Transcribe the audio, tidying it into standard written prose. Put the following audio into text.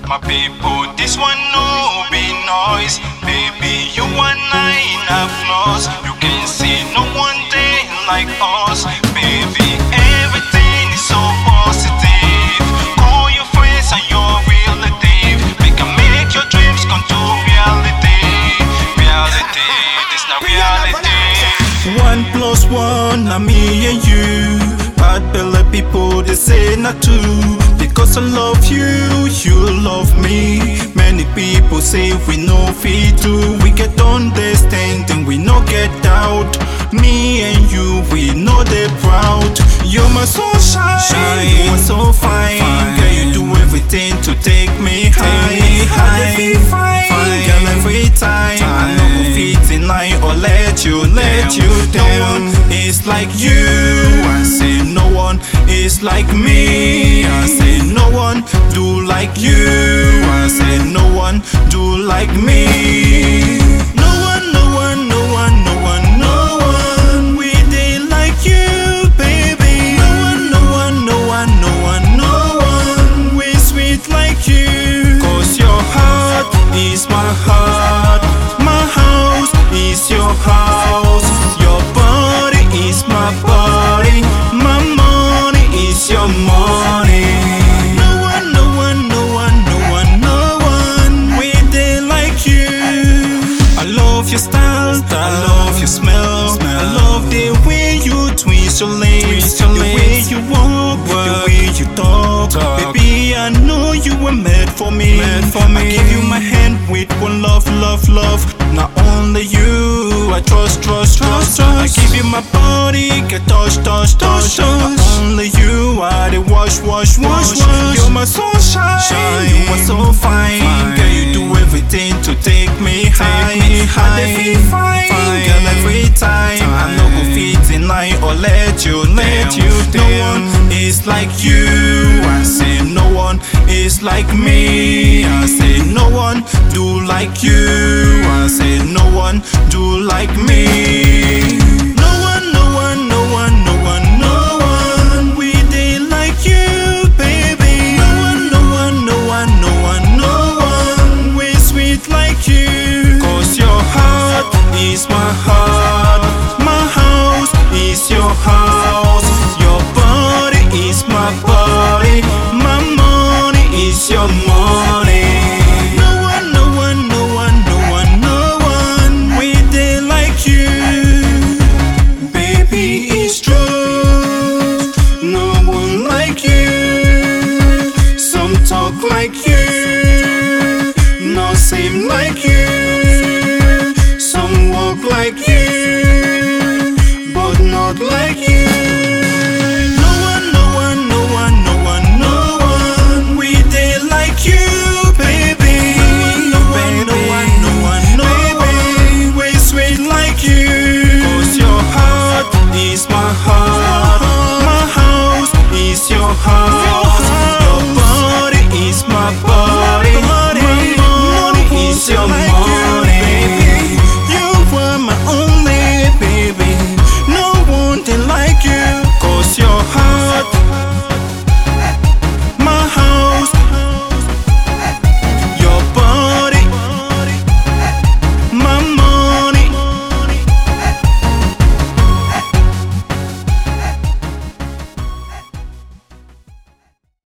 My people, this one no be noise. Baby, you and I have flaws. You can see no one day like us. Baby, everything is so positive. Call your friends and your relative. We can make your dreams come to reality. Reality, this not reality. 1+1, me and you. Bad belly people, they say not two. Because I love you, you love me. Many people say we no fit do. We get understanding, we no get doubt. Me and you, we know they proud. You're my sunshine, you are so fine. Girl, you do everything to take me high. Girl, every time I know go fit in line or let you down. It's like you, I say no one is like me. I say no one do like you. I say no one do like me. No one, no one, no one, no one, no one. We dey like you, baby. No one, no one, no one, no one, no one. We sweet like you. 'Cause your heart is my heart. My house is your house. Your body is my body. My money is your money. No one, no one, no one, no one, no one. We dey like you. I love your style, I love your smell. I love the way you twist your legs, the way you walk, the way you talk. Baby, I know you were made for me. I give you my hand with one love, love, love. Not only you, I trust. I give you my body, get touch. Not only you, I dey wash. You're my sunshine, you are so fine. Girl, you do everything to take me high. I dey feel fine, girl, every time. I no go fit in line or let you down. No one is like you. I say no one is like me. I say no one do like you. I say no one do like me. No one, no one, no one, no one, no one. We dey like you, baby. No one, no one, no one, no one, no one. We sweet like you. 'Cause your heart is my heart. My house is your house. Your body is my body. My money is your money. No one, no one, no one, no one, no one. We dey like you. Baby, it's true. No one like you. Some talk like you. No seem like you. Some walk like you.